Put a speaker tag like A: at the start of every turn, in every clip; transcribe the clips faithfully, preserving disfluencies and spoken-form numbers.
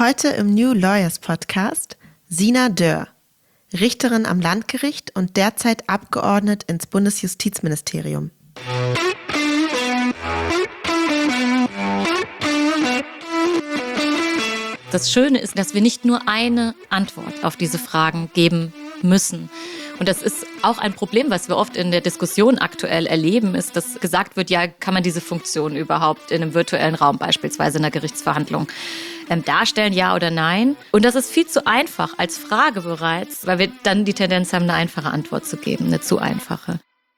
A: Heute im New Lawyers Podcast Sina Dörr, Richterin am Landgericht und derzeit abgeordnet ins Bundesjustizministerium.
B: Das Schöne ist, dass wir nicht nur eine Antwort auf diese Fragen geben müssen. Und das ist auch ein Problem, was wir oft in der Diskussion aktuell erleben, ist, dass gesagt wird, ja, kann man diese Funktion überhaupt in einem virtuellen Raum, beispielsweise in einer Gerichtsverhandlung, ähm, darstellen, ja oder nein? Und das ist viel zu einfach als Frage bereits, weil wir dann die Tendenz haben, eine einfache Antwort zu geben, eine zu einfache.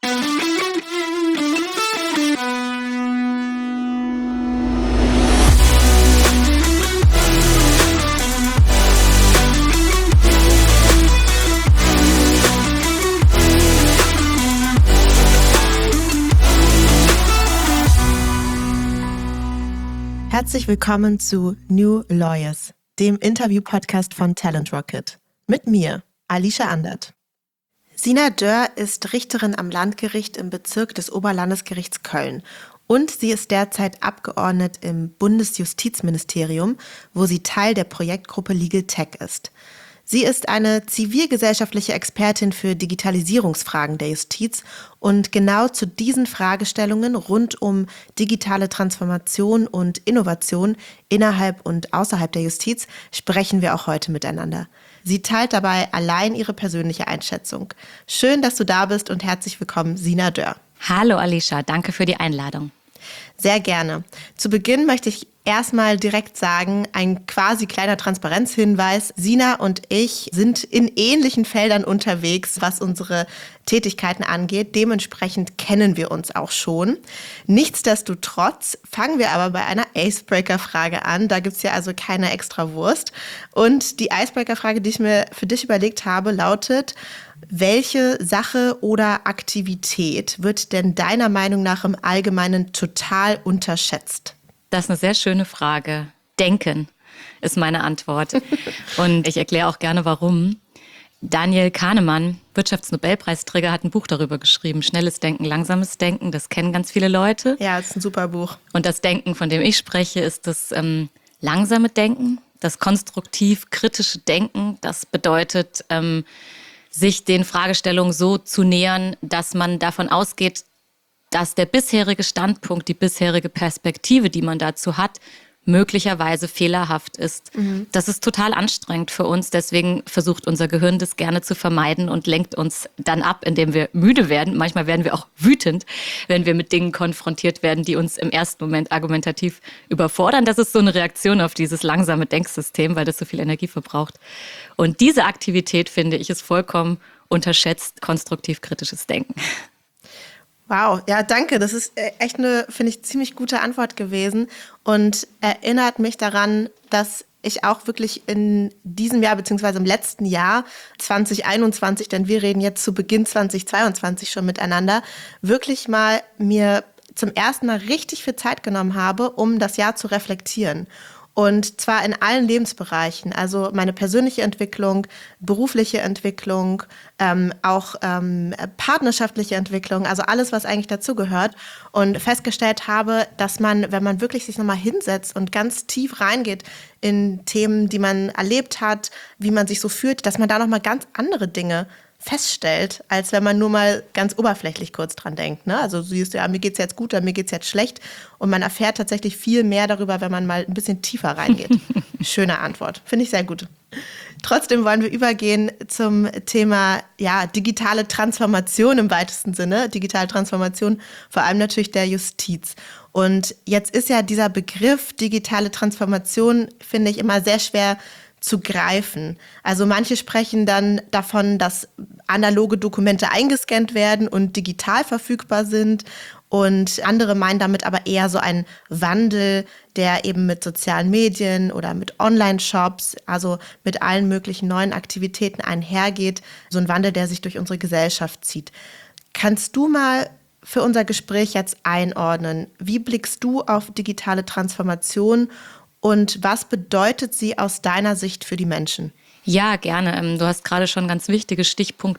A: Herzlich willkommen zu New Lawyers, dem Interview-Podcast von Talent Rocket. Mit mir, Alicia Andert. Sina Dörr ist Richterin am Landgericht im Bezirk des Oberlandesgerichts Köln und sie ist derzeit abgeordnet im Bundesjustizministerium, wo sie Teil der Projektgruppe Legal Tech ist. Sie ist eine zivilgesellschaftliche Expertin für Digitalisierungsfragen der Justiz und genau zu diesen Fragestellungen rund um digitale Transformation und Innovation innerhalb und außerhalb der Justiz sprechen wir auch heute miteinander. Sie teilt dabei allein ihre persönliche Einschätzung. Schön, dass du da bist und herzlich willkommen, Sina Dörr.
B: Hallo Alicia, danke für die Einladung.
A: Sehr gerne. Zu Beginn möchte ich erstmal direkt sagen, ein quasi kleiner Transparenzhinweis. Sina und ich sind in ähnlichen Feldern unterwegs, was unsere Tätigkeiten angeht. Dementsprechend kennen wir uns auch schon. Nichtsdestotrotz fangen wir aber bei einer Icebreaker-Frage an. Da gibt es ja also keine extra Wurst. Und die Icebreaker-Frage, die ich mir für dich überlegt habe, lautet: Welche Sache oder Aktivität wird denn deiner Meinung nach im Allgemeinen total unterschätzt?
B: Das ist eine sehr schöne Frage. Denken ist meine Antwort. Und ich erkläre auch gerne, warum. Daniel Kahnemann, Wirtschaftsnobelpreisträger, hat ein Buch darüber geschrieben. Schnelles Denken, langsames Denken. Das kennen ganz viele Leute.
A: Ja, das ist ein super Buch.
B: Und das Denken, von dem ich spreche, ist das ähm, langsame Denken, das konstruktiv-kritische Denken. Das bedeutet, ähm, sich den Fragestellungen so zu nähern, dass man davon ausgeht, dass der bisherige Standpunkt, die bisherige Perspektive, die man dazu hat, möglicherweise fehlerhaft ist. Mhm. Das ist total anstrengend für uns. Deswegen versucht unser Gehirn das gerne zu vermeiden und lenkt uns dann ab, indem wir müde werden. Manchmal werden wir auch wütend, wenn wir mit Dingen konfrontiert werden, die uns im ersten Moment argumentativ überfordern. Das ist so eine Reaktion auf dieses langsame Denksystem, weil das so viel Energie verbraucht. Und diese Aktivität, finde ich, ist vollkommen unterschätzt, konstruktiv-kritisches Denken.
A: Wow, ja, danke. Das ist echt eine, finde ich, ziemlich gute Antwort gewesen und erinnert mich daran, dass ich auch wirklich in diesem Jahr beziehungsweise im letzten Jahr zwanzig einundzwanzig, denn wir reden jetzt zu Beginn zwanzig zweiundzwanzig schon miteinander, wirklich mal mir zum ersten Mal richtig viel Zeit genommen habe, um das Jahr zu reflektieren. Und zwar in allen Lebensbereichen, also meine persönliche Entwicklung, berufliche Entwicklung, ähm, auch ähm, partnerschaftliche Entwicklung, also alles, was eigentlich dazugehört. Und festgestellt habe, dass man, wenn man wirklich sich nochmal hinsetzt und ganz tief reingeht in Themen, die man erlebt hat, wie man sich so fühlt, dass man da nochmal ganz andere Dinge feststellt, als wenn man nur mal ganz oberflächlich kurz dran denkt. Ne? Also du siehst, ja, mir geht's jetzt gut oder mir geht's jetzt schlecht. Und man erfährt tatsächlich viel mehr darüber, wenn man mal ein bisschen tiefer reingeht. Schöne Antwort. Finde ich sehr gut. Trotzdem wollen wir übergehen zum Thema ja, digitale Transformation im weitesten Sinne. Digitale Transformation, vor allem natürlich der Justiz. Und jetzt ist ja dieser Begriff digitale Transformation, finde ich, immer sehr schwer zu greifen. Also manche sprechen dann davon, dass analoge Dokumente eingescannt werden und digital verfügbar sind. Und andere meinen damit aber eher so einen Wandel, der eben mit sozialen Medien oder mit Online-Shops, also mit allen möglichen neuen Aktivitäten einhergeht. So ein Wandel, der sich durch unsere Gesellschaft zieht. Kannst du mal für unser Gespräch jetzt einordnen, wie blickst du auf digitale Transformation und was bedeutet sie aus deiner Sicht für die Menschen?
B: Ja, gerne. Du hast gerade schon ganz wichtige Stichpunkte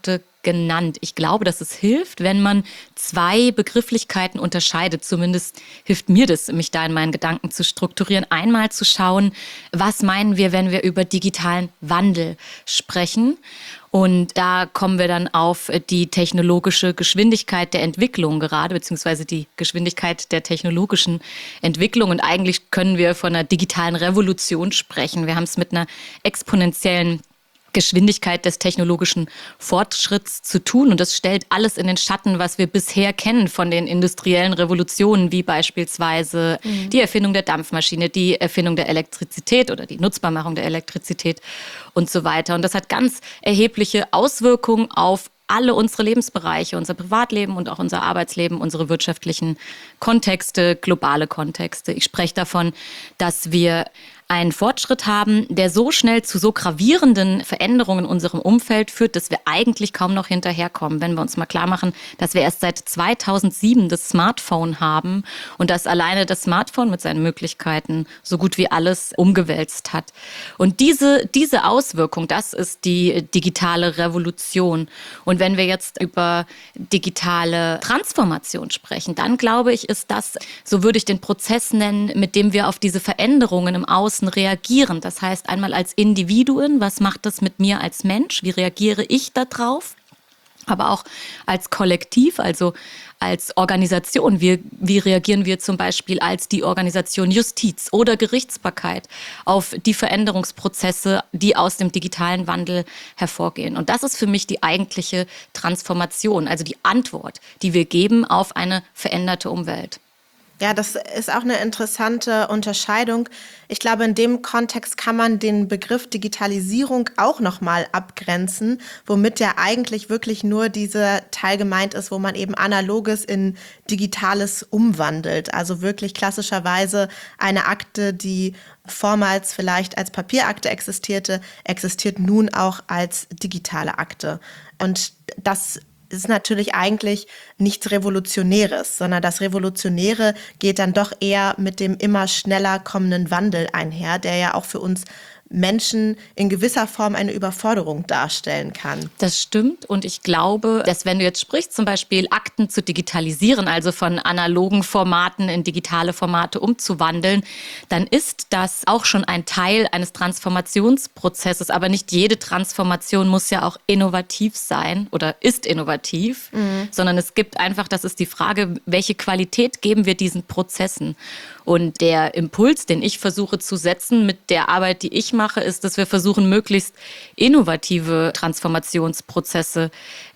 B: genannt. Ich glaube, dass es hilft, wenn man zwei Begrifflichkeiten unterscheidet. Zumindest hilft mir das, mich da in meinen Gedanken zu strukturieren. Einmal zu schauen, was meinen wir, wenn wir über digitalen Wandel sprechen. Und da kommen wir dann auf die technologische Geschwindigkeit der Entwicklung gerade, beziehungsweise die Geschwindigkeit der technologischen Entwicklung. Und eigentlich können wir von einer digitalen Revolution sprechen. Wir haben es mit einer exponentiellen Geschwindigkeit des technologischen Fortschritts zu tun. Und das stellt alles in den Schatten, was wir bisher kennen von den industriellen Revolutionen, wie beispielsweise mhm. die Erfindung der Dampfmaschine, die Erfindung der Elektrizität oder die Nutzbarmachung der Elektrizität und so weiter. Und das hat ganz erhebliche Auswirkungen auf alle unsere Lebensbereiche, unser Privatleben und auch unser Arbeitsleben, unsere wirtschaftlichen Kontexte, globale Kontexte. Ich spreche davon, dass wir einen Fortschritt haben, der so schnell zu so gravierenden Veränderungen in unserem Umfeld führt, dass wir eigentlich kaum noch hinterherkommen. Wenn wir uns mal klar machen, dass wir erst seit zweitausendsieben das Smartphone haben und dass alleine das Smartphone mit seinen Möglichkeiten so gut wie alles umgewälzt hat. Und diese, diese Auswirkung, das ist die digitale Revolution. Und wenn wir jetzt über digitale Transformation sprechen, dann glaube ich, ist das, so würde ich den Prozess nennen, mit dem wir auf diese Veränderungen im Außen reagieren. Das heißt einmal als Individuen, was macht das mit mir als Mensch? Wie reagiere ich darauf? Aber auch als Kollektiv, also als Organisation. Wie, wie reagieren wir zum Beispiel als die Organisation Justiz oder Gerichtsbarkeit auf die Veränderungsprozesse, die aus dem digitalen Wandel hervorgehen? Und das ist für mich die eigentliche Transformation, also die Antwort, die wir geben auf eine veränderte Umwelt.
A: Ja, das ist auch eine interessante Unterscheidung. Ich glaube, in dem Kontext kann man den Begriff Digitalisierung auch nochmal abgrenzen, womit ja eigentlich wirklich nur dieser Teil gemeint ist, wo man eben Analoges in Digitales umwandelt. Also wirklich klassischerweise eine Akte, die vormals vielleicht als Papierakte existierte, existiert nun auch als digitale Akte. Und das ist natürlich eigentlich nichts Revolutionäres, sondern das Revolutionäre geht dann doch eher mit dem immer schneller kommenden Wandel einher, der ja auch für uns Menschen in gewisser Form eine Überforderung darstellen kann.
B: Das stimmt und ich glaube, dass wenn du jetzt sprichst, zum Beispiel Akten zu digitalisieren, also von analogen Formaten in digitale Formate umzuwandeln, dann ist das auch schon ein Teil eines Transformationsprozesses. Aber nicht jede Transformation muss ja auch innovativ sein oder ist innovativ, mhm. sondern es gibt einfach, das ist die Frage, welche Qualität geben wir diesen Prozessen? Und der Impuls, den ich versuche zu setzen mit der Arbeit, die ich mache, ist, dass wir versuchen, möglichst innovative Transformationsprozesse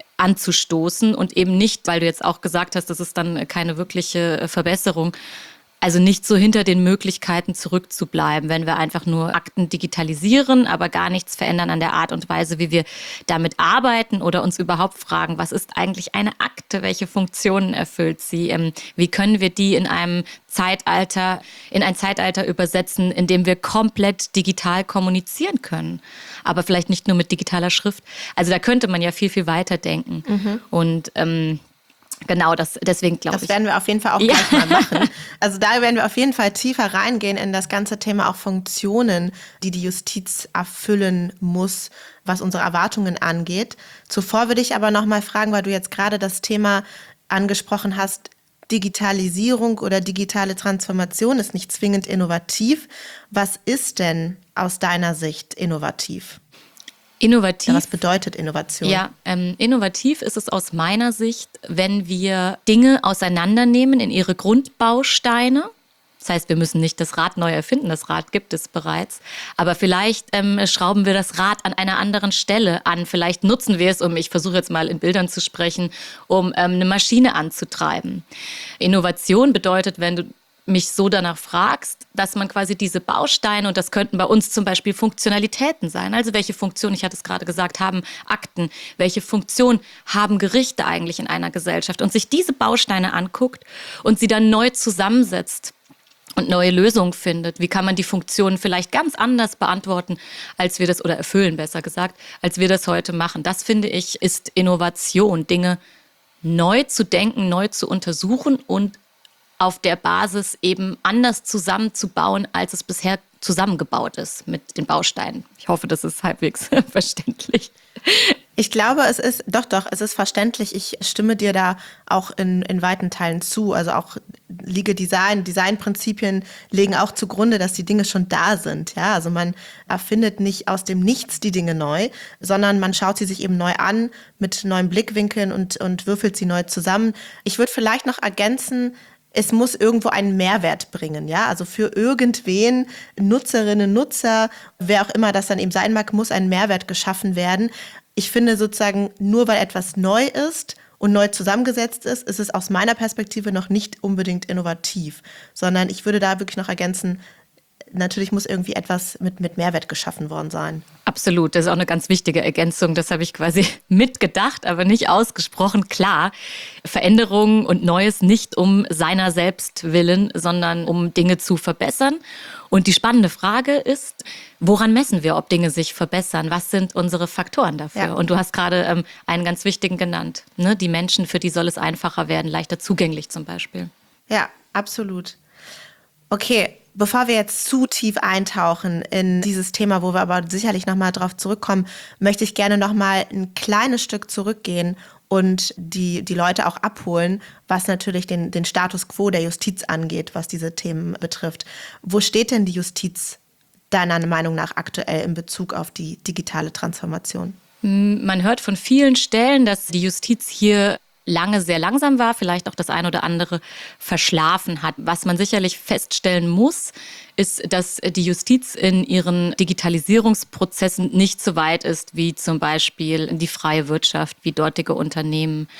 B: anzustoßen und eben nicht, weil du jetzt auch gesagt hast, das ist dann keine wirkliche Verbesserung, also nicht so hinter den Möglichkeiten zurückzubleiben, wenn wir einfach nur Akten digitalisieren, aber gar nichts verändern an der Art und Weise, wie wir damit arbeiten oder uns überhaupt fragen, was ist eigentlich eine Akte, welche Funktionen erfüllt sie, wie können wir die in einem Zeitalter, in ein Zeitalter übersetzen, in dem wir komplett digital kommunizieren können, aber vielleicht nicht nur mit digitaler Schrift. Also da könnte man ja viel, viel weiter denken. Mhm. Und ähm, Genau, das, deswegen glaube ich.
A: Das werden wir auf jeden Fall auch
B: ja.
A: gleich mal machen. Also da werden wir auf jeden Fall tiefer reingehen in das ganze Thema auch Funktionen, die die Justiz erfüllen muss, was unsere Erwartungen angeht. Zuvor würde ich aber noch mal fragen, weil du jetzt gerade das Thema angesprochen hast, Digitalisierung oder digitale Transformation ist nicht zwingend innovativ. Was ist denn aus deiner Sicht innovativ?
B: Innovativ.
A: Ja, was bedeutet Innovation?
B: Ja, ähm, innovativ ist es aus meiner Sicht, wenn wir Dinge auseinandernehmen in ihre Grundbausteine. Das heißt, wir müssen nicht das Rad neu erfinden, das Rad gibt es bereits. Aber vielleicht ähm, schrauben wir das Rad an einer anderen Stelle an. Vielleicht nutzen wir es, um, ich versuche jetzt mal in Bildern zu sprechen, um ähm, eine Maschine anzutreiben. Innovation bedeutet, wenn du mich so danach fragst, dass man quasi diese Bausteine, und das könnten bei uns zum Beispiel Funktionalitäten sein, also welche Funktion, ich hatte es gerade gesagt, haben Akten, welche Funktion haben Gerichte eigentlich in einer Gesellschaft und sich diese Bausteine anguckt und sie dann neu zusammensetzt und neue Lösungen findet. Wie kann man die Funktionen vielleicht ganz anders beantworten, als wir das, oder erfüllen, besser gesagt, als wir das heute machen. Das, finde ich, ist Innovation, Dinge neu zu denken, neu zu untersuchen und auf der Basis eben anders zusammenzubauen, als es bisher zusammengebaut ist mit den Bausteinen. Ich hoffe, das ist halbwegs verständlich.
A: Ich glaube, es ist, doch, doch, es ist verständlich. Ich stimme dir da auch in, in weiten Teilen zu. Also auch Legal Design, Designprinzipien legen auch zugrunde, dass die Dinge schon da sind. Ja, also man erfindet nicht aus dem Nichts die Dinge neu, sondern man schaut sie sich eben neu an mit neuen Blickwinkeln und, und würfelt sie neu zusammen. Ich würde vielleicht noch ergänzen, es muss irgendwo einen Mehrwert bringen, ja, also für irgendwen, Nutzerinnen, Nutzer, wer auch immer das dann eben sein mag, muss ein Mehrwert geschaffen werden. Ich finde sozusagen, nur weil etwas neu ist und neu zusammengesetzt ist, ist es aus meiner Perspektive noch nicht unbedingt innovativ, sondern ich würde da wirklich noch ergänzen, natürlich muss irgendwie etwas mit, mit Mehrwert geschaffen worden sein.
B: Absolut, das ist auch eine ganz wichtige Ergänzung. Das habe ich quasi mitgedacht, aber nicht ausgesprochen. Klar, Veränderungen und Neues nicht um seiner selbst willen, sondern um Dinge zu verbessern. Und die spannende Frage ist, woran messen wir, ob Dinge sich verbessern? Was sind unsere Faktoren dafür? Ja. Und du hast gerade ähm, einen ganz wichtigen genannt. Ne? Die Menschen, für die soll es einfacher werden, leichter zugänglich zum Beispiel.
A: Ja, absolut. Okay, bevor wir jetzt zu tief eintauchen in dieses Thema, wo wir aber sicherlich nochmal drauf zurückkommen, möchte ich gerne nochmal ein kleines Stück zurückgehen und die, die Leute auch abholen, was natürlich den, den Status quo der Justiz angeht, was diese Themen betrifft. Wo steht denn die Justiz deiner Meinung nach aktuell in Bezug auf die digitale Transformation?
B: Man hört von vielen Stellen, dass die Justiz hier lange sehr langsam war, vielleicht auch das ein oder andere verschlafen hat. Was man sicherlich feststellen muss, ist, dass die Justiz in ihren Digitalisierungsprozessen nicht so weit ist wie zum Beispiel die freie Wirtschaft, wie dortige Unternehmen.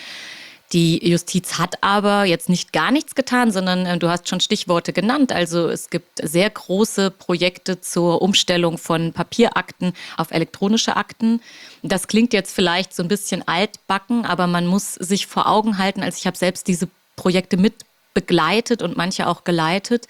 B: Die Justiz hat aber jetzt nicht gar nichts getan, sondern äh, du hast schon Stichworte genannt. Also es gibt sehr große Projekte zur Umstellung von Papierakten auf elektronische Akten. Das klingt jetzt vielleicht so ein bisschen altbacken, aber man muss sich vor Augen halten, also ich habe selbst diese Projekte mit begleitet und manche auch geleitet.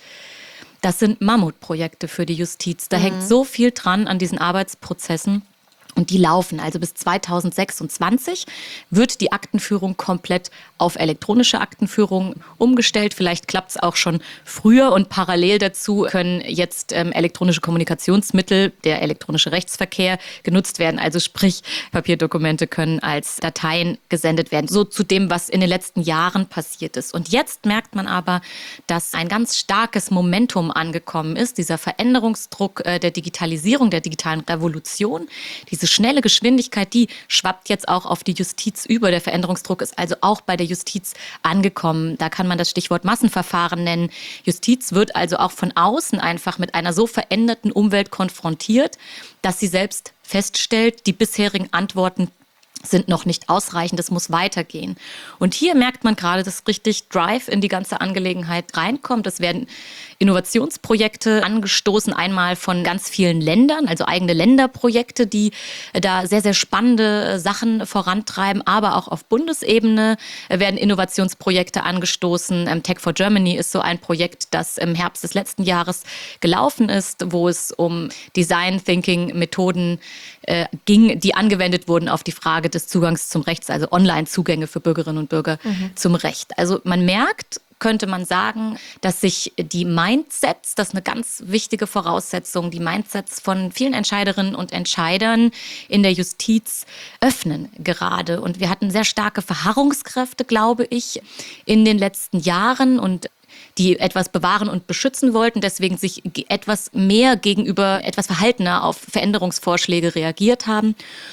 B: Das sind Mammutprojekte für die Justiz. Da mhm. hängt so viel dran an diesen Arbeitsprozessen. Und die laufen. Also bis zweitausendsechsundzwanzig wird die Aktenführung komplett auf elektronische Aktenführung umgestellt. Vielleicht klappt es auch schon früher. Und parallel dazu können jetzt ähm, elektronische Kommunikationsmittel, der elektronische Rechtsverkehr, genutzt werden. Also sprich, Papierdokumente können als Dateien gesendet werden. So zu dem, was in den letzten Jahren passiert ist. Und jetzt merkt man aber, dass ein ganz starkes Momentum angekommen ist. Dieser Veränderungsdruck äh, der Digitalisierung, der digitalen Revolution. Diese schnelle Geschwindigkeit, die schwappt jetzt auch auf die Justiz über. Der Veränderungsdruck ist also auch bei der Justiz angekommen. Da kann man das Stichwort Massenverfahren nennen. Justiz wird also auch von außen einfach mit einer so veränderten Umwelt konfrontiert, dass sie selbst feststellt, die bisherigen Antworten sind noch nicht ausreichend, es muss weitergehen. Und hier merkt man gerade, dass richtig Drive in die ganze Angelegenheit reinkommt. Es werden Innovationsprojekte angestoßen, einmal von ganz vielen Ländern, also eigene Länderprojekte, die da sehr, sehr spannende Sachen vorantreiben, aber auch auf Bundesebene werden Innovationsprojekte angestoßen. Tech for Germany ist so ein Projekt, das im Herbst des letzten Jahres gelaufen ist, wo es um Design Thinking Methoden äh, ging, die angewendet wurden auf die Frage des Zugangs zum Recht, also Online-Zugänge für Bürgerinnen und Bürger mhm. zum Recht. Also man merkt, könnte man sagen, dass sich die Mindsets, das ist eine ganz wichtige Voraussetzung, die Mindsets von vielen Entscheiderinnen und Entscheidern in der Justiz öffnen gerade. Und wir hatten sehr starke Verharrungskräfte, glaube ich, in den letzten Jahren und die etwas bewahren und beschützen wollten, deswegen sich etwas mehr gegenüber, etwas verhaltener auf Veränderungsvorschläge reagiert haben.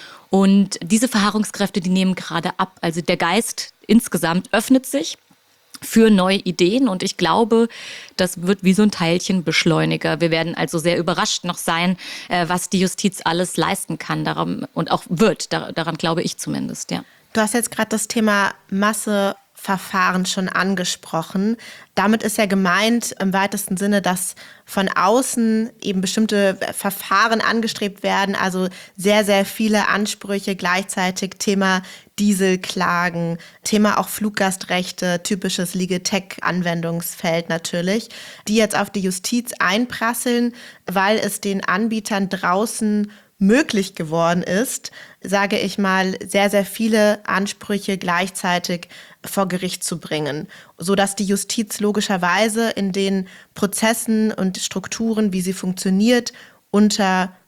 B: Und diese Verharrungskräfte, die nehmen gerade ab. Also der Geist insgesamt öffnet sich für neue Ideen und ich glaube, das wird wie so ein Teilchenbeschleuniger. Wir werden also sehr überrascht noch sein, was die Justiz alles leisten kann daran, und auch wird. Daran glaube ich zumindest, ja.
A: Du hast jetzt gerade das Thema Masseverfahren schon angesprochen. Damit ist ja gemeint im weitesten Sinne, dass von außen eben bestimmte Verfahren angestrebt werden, also sehr, sehr viele Ansprüche gleichzeitig, Thema Dieselklagen, Thema auch Fluggastrechte, typisches Legal-Tech-Anwendungsfeld natürlich, die jetzt auf die Justiz einprasseln, weil es den Anbietern draußen möglich geworden ist, sage ich mal, sehr, sehr viele Ansprüche gleichzeitig vor Gericht zu bringen, sodass die Justiz logischerweise in den Prozessen und Strukturen, wie sie funktioniert, unter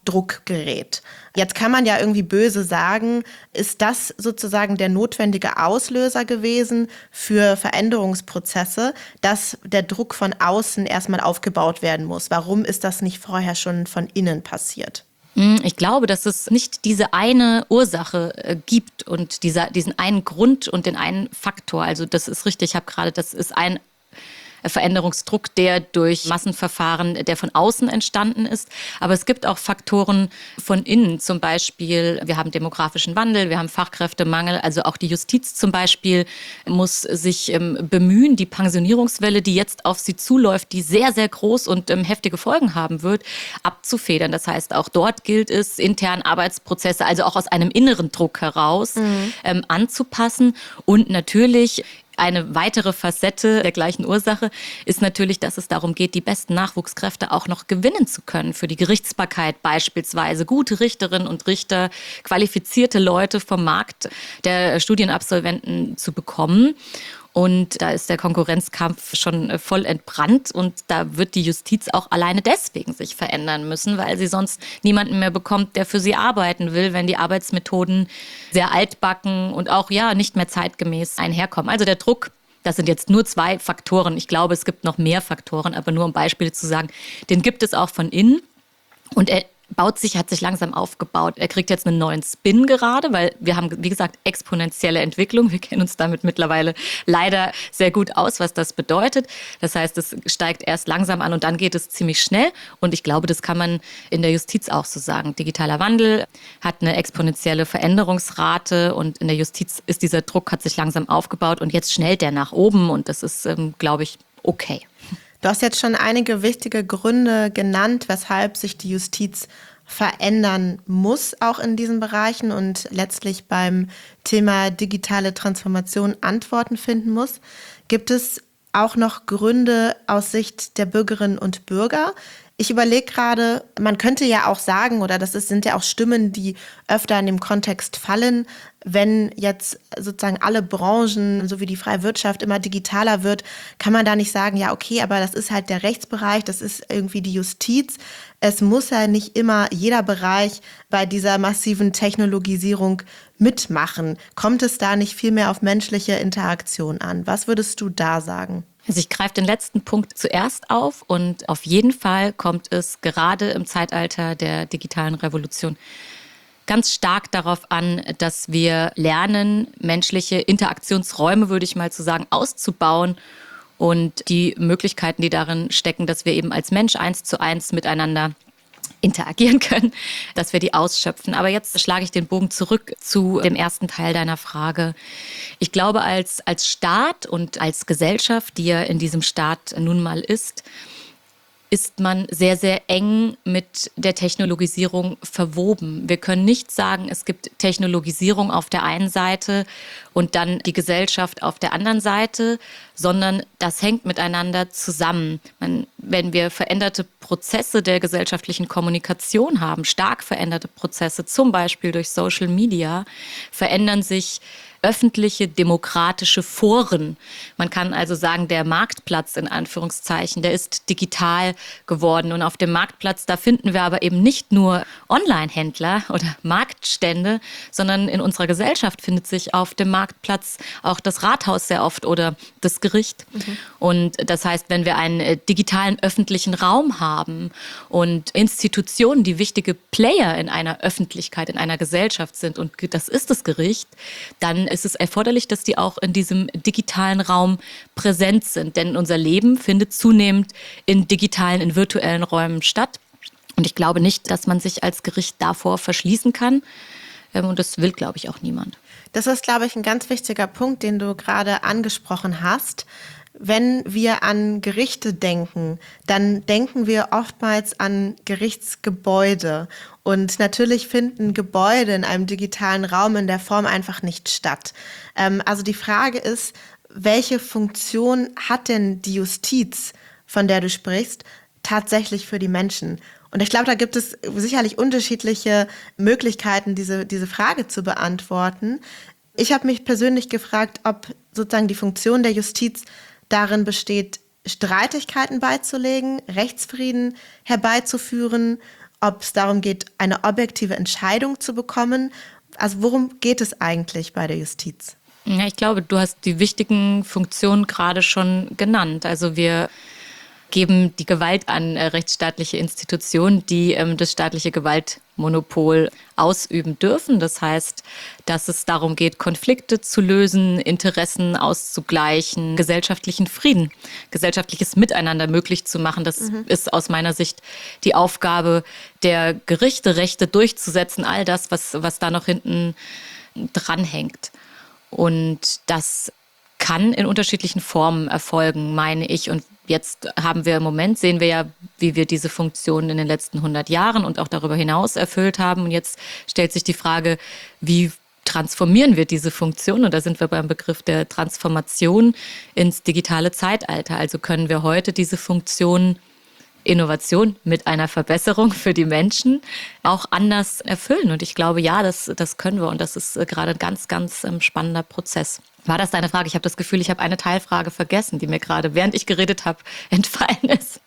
A: Druck gerät. Jetzt kann man ja irgendwie böse sagen, ist das sozusagen der notwendige Auslöser gewesen für Veränderungsprozesse, dass der Druck von außen erstmal aufgebaut werden muss? Warum ist das nicht vorher schon von innen passiert?
B: Ich glaube, dass es nicht diese eine Ursache äh, gibt und dieser, diesen einen Grund und den einen Faktor. Also das ist richtig, ich habe gerade, das ist ein Veränderungsdruck, der durch Massenverfahren, der von außen entstanden ist. Aber es gibt auch Faktoren von innen. Zum Beispiel, wir haben demografischen Wandel, wir haben Fachkräftemangel. Also auch die Justiz zum Beispiel muss sich ähm, bemühen, die Pensionierungswelle, die jetzt auf sie zuläuft, die sehr, sehr groß und ähm, heftige Folgen haben wird, abzufedern. Das heißt, auch dort gilt es, intern Arbeitsprozesse, also auch aus einem inneren Druck heraus, mhm. ähm, anzupassen. Und natürlich eine weitere Facette der gleichen Ursache ist natürlich, dass es darum geht, die besten Nachwuchskräfte auch noch gewinnen zu können. Für die Gerichtsbarkeit beispielsweise gute Richterinnen und Richter, qualifizierte Leute vom Markt der Studienabsolventen zu bekommen. Und da ist der Konkurrenzkampf schon voll entbrannt und da wird die Justiz auch alleine deswegen sich verändern müssen, weil sie sonst niemanden mehr bekommt, der für sie arbeiten will, wenn die Arbeitsmethoden sehr altbacken und auch ja nicht mehr zeitgemäß einherkommen. Also der Druck, das sind jetzt nur zwei Faktoren. Ich glaube, es gibt noch mehr Faktoren, aber nur um Beispiele zu sagen, den gibt es auch von innen und er baut sich, hat sich langsam aufgebaut. Er kriegt jetzt einen neuen Spin gerade, weil wir haben, wie gesagt, exponentielle Entwicklung. Wir kennen uns damit mittlerweile leider sehr gut aus, was das bedeutet. Das heißt, es steigt erst langsam an und dann geht es ziemlich schnell. Und ich glaube, das kann man in der Justiz auch so sagen. Digitaler Wandel hat eine exponentielle Veränderungsrate und in der Justiz ist dieser Druck, hat sich langsam aufgebaut und jetzt schnellt der nach oben und das ist, ähm, glaube ich, okay.
A: Du hast jetzt schon einige wichtige Gründe genannt, weshalb sich die Justiz verändern muss, auch in diesen Bereichen und letztlich beim Thema digitale Transformation Antworten finden muss. Gibt es auch noch Gründe aus Sicht der Bürgerinnen und Bürger? Ich überlege gerade, man könnte ja auch sagen, oder das ist, sind ja auch Stimmen, die öfter in dem Kontext fallen, wenn jetzt sozusagen alle Branchen, so wie die freie Wirtschaft, immer digitaler wird, kann man da nicht sagen, ja okay, aber das ist halt der Rechtsbereich, das ist irgendwie die Justiz. Es muss ja nicht immer jeder Bereich bei dieser massiven Technologisierung mitmachen. Kommt es da nicht viel mehr auf menschliche Interaktion an? Was würdest du da sagen?
B: Also ich greife den letzten Punkt zuerst auf und auf jeden Fall kommt es gerade im Zeitalter der digitalen Revolution ganz stark darauf an, dass wir lernen, menschliche Interaktionsräume, würde ich mal so sagen, auszubauen und die Möglichkeiten, die darin stecken, dass wir eben als Mensch eins zu eins miteinander interagieren können, dass wir die ausschöpfen. Aber jetzt schlage ich den Bogen zurück zu dem ersten Teil deiner Frage. Ich glaube, als, als Staat und als Gesellschaft, die ja in diesem Staat nun mal ist, ist man sehr, sehr eng mit der Technologisierung verwoben. Wir können nicht sagen, es gibt Technologisierung auf der einen Seite und dann die Gesellschaft auf der anderen Seite, sondern das hängt miteinander zusammen. Man, wenn wir veränderte Prozesse der gesellschaftlichen Kommunikation haben, stark veränderte Prozesse, zum Beispiel durch Social Media, verändern sich öffentliche, demokratische Foren. Man kann also sagen, der Marktplatz in Anführungszeichen, der ist digital geworden. Und auf dem Marktplatz, da finden wir aber eben nicht nur Online-Händler oder Marktstände, sondern in unserer Gesellschaft findet sich auf dem Marktplatz auch das Rathaus sehr oft oder das Gericht. Mhm. Und das heißt, wenn wir einen digitalen öffentlichen Raum haben und Institutionen, die wichtige Player in einer Öffentlichkeit, in einer Gesellschaft sind, und das ist das Gericht, dann ist es erforderlich, dass die auch in diesem digitalen Raum präsent sind. Denn unser Leben findet zunehmend in digitalen, in virtuellen Räumen statt. Und ich glaube nicht, dass man sich als Gericht davor verschließen kann. Und das will, glaube ich, auch niemand.
A: Das ist, glaube ich, ein ganz wichtiger Punkt, den du gerade angesprochen hast. Wenn wir an Gerichte denken, dann denken wir oftmals an Gerichtsgebäude. Und natürlich finden Gebäude in einem digitalen Raum in der Form einfach nicht statt. Ähm, also die Frage ist, welche Funktion hat denn die Justiz, von der du sprichst, tatsächlich für die Menschen? Und ich glaube, da gibt es sicherlich unterschiedliche Möglichkeiten, diese, diese Frage zu beantworten. Ich habe mich persönlich gefragt, ob sozusagen die Funktion der Justiz darin besteht, Streitigkeiten beizulegen, Rechtsfrieden herbeizuführen ob es darum geht, eine objektive Entscheidung zu bekommen. Also worum geht es eigentlich bei der Justiz?
B: Ja, ich glaube, du hast die wichtigen Funktionen gerade schon genannt. Also wir geben die Gewalt an äh, rechtsstaatliche Institutionen, die ähm, das staatliche Gewaltmonopol ausüben dürfen. Das heißt, dass es darum geht, Konflikte zu lösen, Interessen auszugleichen, gesellschaftlichen Frieden, gesellschaftliches Miteinander möglich zu machen. Das mhm. ist aus meiner Sicht die Aufgabe der Gerichte, Rechte durchzusetzen, all das, was, was da noch hinten dranhängt. Und das kann in unterschiedlichen Formen erfolgen, meine ich. Und jetzt haben wir im Moment, sehen wir ja, wie wir diese Funktion in den letzten hundert Jahren und auch darüber hinaus erfüllt haben. Und jetzt stellt sich die Frage, wie transformieren wir diese Funktion? Und da sind wir beim Begriff der Transformation ins digitale Zeitalter. Also können wir heute diese Funktion Innovation mit einer Verbesserung für die Menschen auch anders erfüllen. Und ich glaube, ja, das, das können wir. Und das ist gerade ein ganz, ganz ähm, spannender Prozess. War das deine Frage? Ich habe das Gefühl, ich habe eine Teilfrage vergessen, die mir gerade, während ich geredet habe, entfallen ist.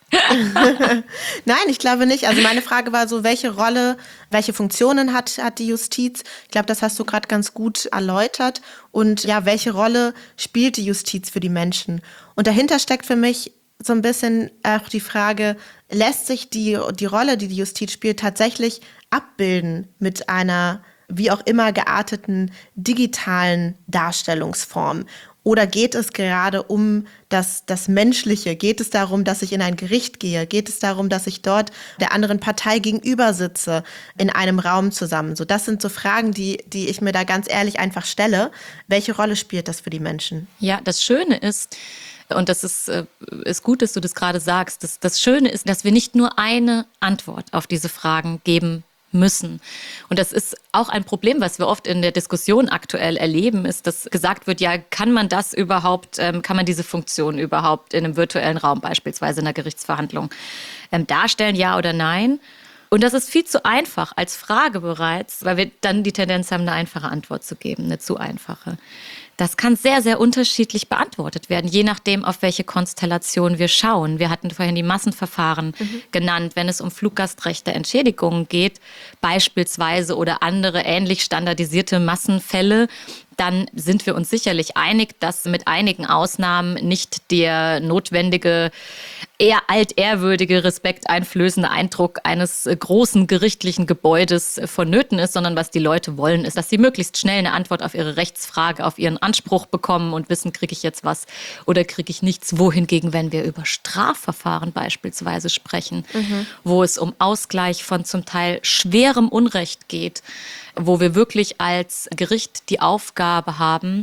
A: Nein, ich glaube nicht. Also meine Frage war so, welche Rolle, welche Funktionen hat, hat die Justiz? Ich glaube, das hast du gerade ganz gut erläutert. Und ja, welche Rolle spielt die Justiz für die Menschen? Und dahinter steckt für mich so ein bisschen auch die Frage, lässt sich die, die Rolle, die die Justiz spielt, tatsächlich abbilden mit einer wie auch immer gearteten digitalen Darstellungsform? Oder geht es gerade um das, das Menschliche? Geht es darum, dass ich in ein Gericht gehe? Geht es darum, dass ich dort der anderen Partei gegenüber sitze, in einem Raum zusammen? So, das sind so Fragen, die, die ich mir da ganz ehrlich einfach stelle. Welche Rolle spielt das für die Menschen?
B: Ja, das Schöne ist, und das ist, ist gut, dass du das gerade sagst, das, das Schöne ist, dass wir nicht nur eine Antwort auf diese Fragen geben müssen. Und das ist auch ein Problem, was wir oft in der Diskussion aktuell erleben, ist, dass gesagt wird, ja, kann man das überhaupt, ähm, kann man diese Funktion überhaupt in einem virtuellen Raum, beispielsweise in einer Gerichtsverhandlung, ähm, darstellen, ja oder nein? Und das ist viel zu einfach als Frage bereits, weil wir dann die Tendenz haben, eine einfache Antwort zu geben, eine zu einfache. Das kann sehr, sehr unterschiedlich beantwortet werden, je nachdem, auf welche Konstellation wir schauen. Wir hatten vorhin die Massenverfahren mhm. genannt, wenn es um Fluggastrechte, Entschädigungen geht, beispielsweise oder andere ähnlich standardisierte Massenfälle, dann sind wir uns sicherlich einig, dass mit einigen Ausnahmen nicht der notwendige, eher altehrwürdige, respekteinflößende Eindruck eines großen gerichtlichen Gebäudes vonnöten ist, sondern was die Leute wollen, ist, dass sie möglichst schnell eine Antwort auf ihre Rechtsfrage, auf ihren Anspruch bekommen und wissen, kriege ich jetzt was oder kriege ich nichts. Wohingegen, wenn wir über Strafverfahren beispielsweise sprechen, mhm. wo es um Ausgleich von zum Teil schwerem Unrecht geht, wo wir wirklich als Gericht die Aufgabe haben,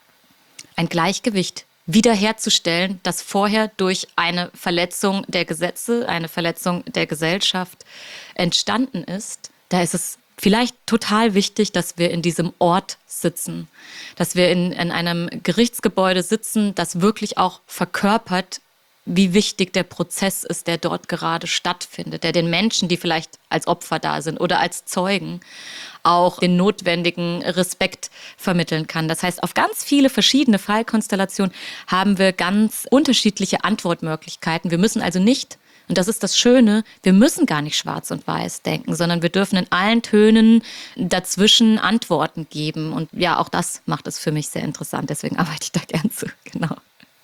B: ein Gleichgewicht wiederherzustellen, das vorher durch eine Verletzung der Gesetze, eine Verletzung der Gesellschaft entstanden ist. Da ist es vielleicht total wichtig, dass wir in diesem Ort sitzen, dass wir in, in einem Gerichtsgebäude sitzen, das wirklich auch verkörpert, wie wichtig der Prozess ist, der dort gerade stattfindet, der den Menschen, die vielleicht als Opfer da sind oder als Zeugen, auch den notwendigen Respekt vermitteln kann. Das heißt, auf ganz viele verschiedene Fallkonstellationen haben wir ganz unterschiedliche Antwortmöglichkeiten. Wir müssen also nicht, und das ist das Schöne, wir müssen gar nicht schwarz und weiß denken, sondern wir dürfen in allen Tönen dazwischen Antworten geben. Und ja, auch das macht es für mich sehr interessant. Deswegen arbeite ich da gern zu. Genau.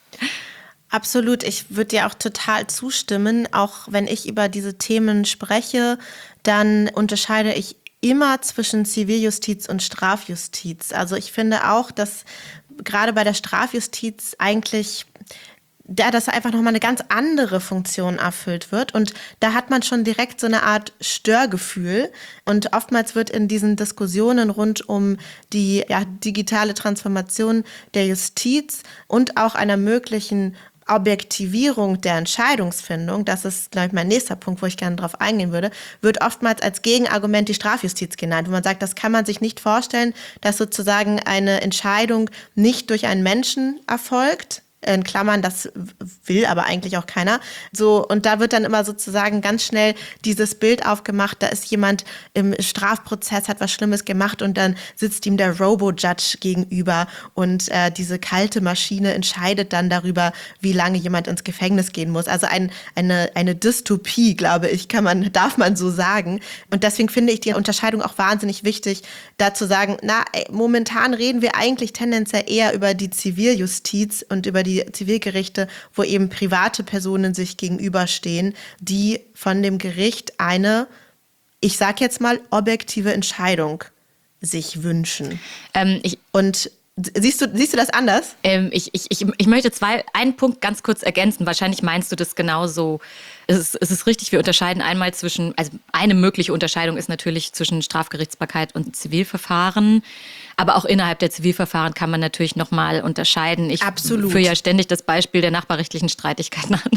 A: Absolut, ich würde dir auch total zustimmen. Auch wenn ich über diese Themen spreche, dann unterscheide ich immer zwischen Ziviljustiz und Strafjustiz. Also ich finde auch, dass gerade bei der Strafjustiz eigentlich ja, dass einfach nochmal eine ganz andere Funktion erfüllt wird. Und da hat man schon direkt so eine Art Störgefühl. Und oftmals wird in diesen Diskussionen rund um die ja, digitale Transformation der Justiz und auch einer möglichen Objektivierung der Entscheidungsfindung, das ist, glaube ich, mein nächster Punkt, wo ich gerne drauf eingehen würde, wird oftmals als Gegenargument die Strafjustiz genannt, wo man sagt, das kann man sich nicht vorstellen, dass sozusagen eine Entscheidung nicht durch einen Menschen erfolgt, in Klammern, das will aber eigentlich auch keiner. So, und da wird dann immer sozusagen ganz schnell dieses Bild aufgemacht, da ist jemand im Strafprozess, hat was Schlimmes gemacht und dann sitzt ihm der Robo-Judge gegenüber und äh, diese kalte Maschine entscheidet dann darüber, wie lange jemand ins Gefängnis gehen muss. Also ein, eine, eine Dystopie, glaube ich, kann man, darf man so sagen. Und deswegen finde ich die Unterscheidung auch wahnsinnig wichtig, da zu sagen, na, ey, momentan reden wir eigentlich tendenziell eher über die Ziviljustiz und über die Zivilgerichte, wo eben private Personen sich gegenüberstehen, die von dem Gericht eine, ich sag jetzt mal, objektive Entscheidung sich wünschen.
B: Ähm, ich
A: Und siehst du, siehst du das anders?
B: Ähm, ich, ich, ich, ich möchte zwei, einen Punkt ganz kurz ergänzen. Wahrscheinlich meinst du das genauso. Es ist, es ist richtig, wir unterscheiden einmal zwischen, also eine mögliche Unterscheidung ist natürlich zwischen Strafgerichtsbarkeit und Zivilverfahren. Aber auch innerhalb der Zivilverfahren kann man natürlich nochmal unterscheiden. Ich
A: Absolut.
B: führe ja ständig das Beispiel der nachbarrechtlichen Streitigkeiten an.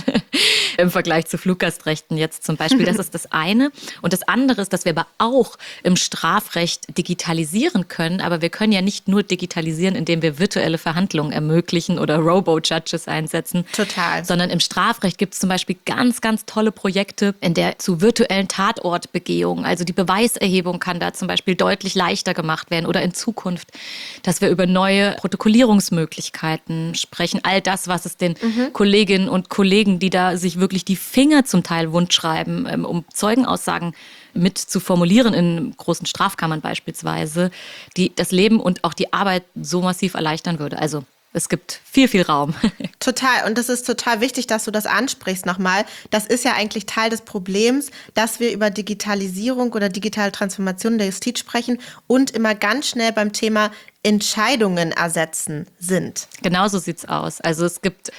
B: Im Vergleich zu Fluggastrechten jetzt zum Beispiel. Das ist das eine. Und das andere ist, dass wir aber auch im Strafrecht digitalisieren können. Aber wir können ja nicht nur digitalisieren, indem wir virtuelle Verhandlungen ermöglichen oder Robo-Judges einsetzen.
A: Total.
B: Sondern im Strafrecht gibt es zum Beispiel ganz, ganz tolle Projekte, in der zu virtuellen Tatortbegehungen, also die Beweiserhebung kann da zum Beispiel deutlich leichter gemacht werden oder in Zukunft, dass wir über neue Protokollierungsmöglichkeiten sprechen. All das, was es den mhm. Kolleginnen und Kollegen, die da sich wirklich die Finger zum Teil wund schreiben, um Zeugenaussagen mit zu formulieren in großen Strafkammern beispielsweise, die das Leben und auch die Arbeit so massiv erleichtern würde. Also es gibt viel, viel Raum.
A: Total. Und das ist total wichtig, dass du das ansprichst nochmal. Das ist ja eigentlich Teil des Problems, dass wir über Digitalisierung oder digitale Transformation der Justiz sprechen und immer ganz schnell beim Thema Entscheidungen ersetzen sind.
B: Genau so sieht's aus. Also es gibt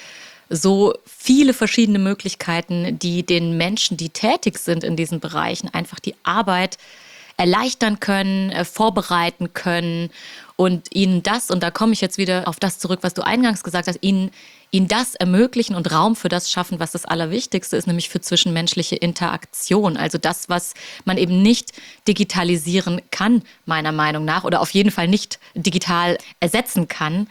B: so viele verschiedene Möglichkeiten, die den Menschen, die tätig sind in diesen Bereichen, einfach die Arbeit erleichtern können, äh, vorbereiten können und ihnen das, und da komme ich jetzt wieder auf das zurück, was du eingangs gesagt hast, ihnen, ihnen das ermöglichen und Raum für das schaffen, was das Allerwichtigste ist, nämlich für zwischenmenschliche Interaktion. Also das, was man eben nicht digitalisieren kann, meiner Meinung nach, oder auf jeden Fall nicht digital ersetzen kann.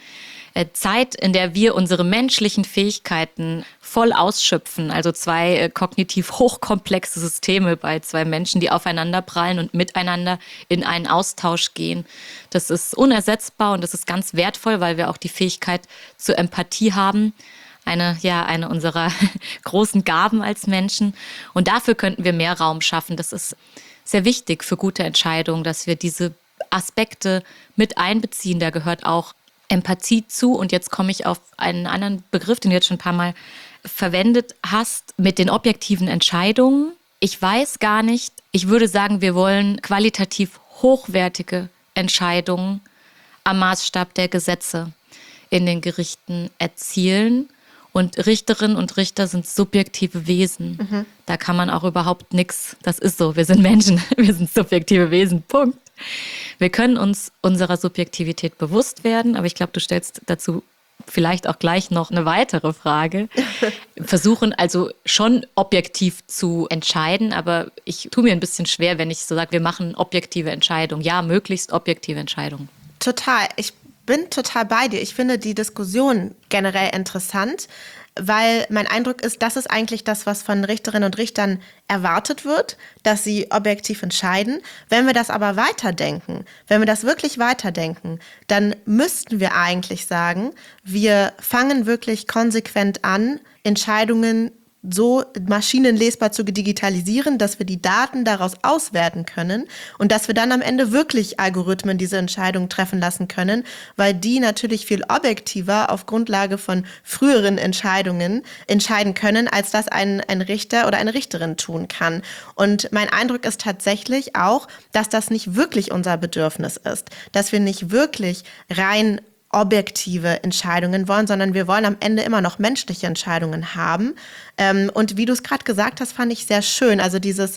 B: Zeit, in der wir unsere menschlichen Fähigkeiten voll ausschöpfen, also zwei äh, kognitiv hochkomplexe Systeme bei zwei Menschen, die aufeinander prallen und miteinander in einen Austausch gehen. Das ist unersetzbar und das ist ganz wertvoll, weil wir auch die Fähigkeit zur Empathie haben. Eine, ja, eine unserer großen Gaben als Menschen. Und dafür könnten wir mehr Raum schaffen. Das ist sehr wichtig für gute Entscheidungen, dass wir diese Aspekte mit einbeziehen. Da gehört auch Empathie zu. Und jetzt komme ich auf einen anderen Begriff, den du jetzt schon ein paar Mal verwendet hast, mit den objektiven Entscheidungen. Ich weiß gar nicht, ich würde sagen, wir wollen qualitativ hochwertige Entscheidungen am Maßstab der Gesetze in den Gerichten erzielen. Und Richterinnen und Richter sind subjektive Wesen. Mhm. Da kann man auch überhaupt nichts, das ist so, wir sind Menschen, wir sind subjektive Wesen, Punkt. Wir können uns unserer Subjektivität bewusst werden, aber ich glaube, du stellst dazu vielleicht auch gleich noch eine weitere Frage. Versuchen also schon objektiv zu entscheiden, aber ich tue mir ein bisschen schwer, wenn ich so sage, wir machen objektive Entscheidungen. Ja, möglichst objektive Entscheidungen.
A: Total. Ich bin total bei dir. Ich finde die Diskussion generell interessant, weil mein Eindruck ist, das ist eigentlich das, was von Richterinnen und Richtern erwartet wird, dass sie objektiv entscheiden. Wenn wir das aber weiterdenken, wenn wir das wirklich weiterdenken, dann müssten wir eigentlich sagen, wir fangen wirklich konsequent an, Entscheidungen so maschinenlesbar zu digitalisieren, dass wir die Daten daraus auswerten können und dass wir dann am Ende wirklich Algorithmen diese Entscheidung treffen lassen können, weil die natürlich viel objektiver auf Grundlage von früheren Entscheidungen entscheiden können, als das ein, ein Richter oder eine Richterin tun kann. Und mein Eindruck ist tatsächlich auch, dass das nicht wirklich unser Bedürfnis ist, dass wir nicht wirklich rein objektive Entscheidungen wollen, sondern wir wollen am Ende immer noch menschliche Entscheidungen haben. Und wie du es gerade gesagt hast, fand ich sehr schön. Also dieses